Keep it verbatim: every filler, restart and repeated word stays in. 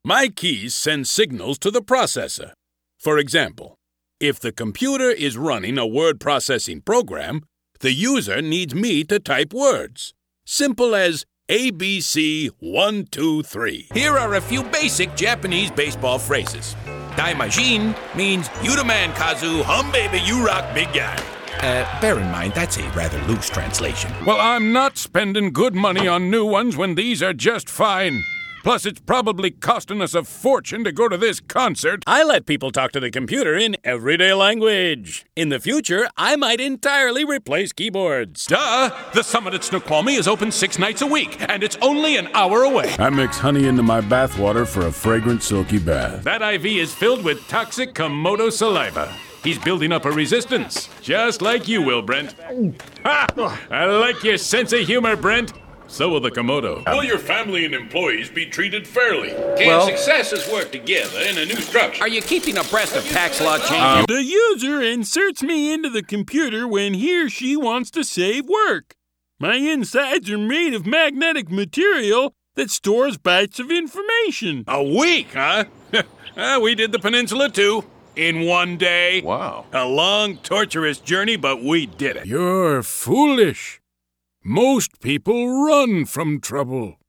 My keys send signals to the processor. For example, if the computer is running a word processing program, the user needs me to type words. Simple as A B C one two three. Here are a few basic Japanese baseball phrases. Daimajin means you the man, Kazu, hum baby, you rock, big guy. Uh, bear in mind, that's a rather loose translation. Well, I'm not spending good money on new ones when these are just fine. Plus, it's probably costing us a fortune to go to this concert. I let people talk to the computer in everyday language. In the future, I might entirely replace keyboards. Duh! The Summit at Snoqualmie is open six nights a week, and it's only an hour away. I mix honey into my bathwater for a fragrant, silky bath. That I V is filled with toxic Komodo saliva. He's building up a resistance, just like you will, Brent. Ha! I like your sense of humor, Brent. So will the Komodo. Will your family and employees be treated fairly? Can Well- successes work together in a new structure? Are you keeping abreast of tax law changes? Um, the user inserts me into the computer when he or she wants to save work. My insides are made of magnetic material that stores bytes of information. A week, huh? uh, we did the peninsula too. In one day. Wow. A long, torturous journey, but we did it. You're foolish. Most people run from trouble.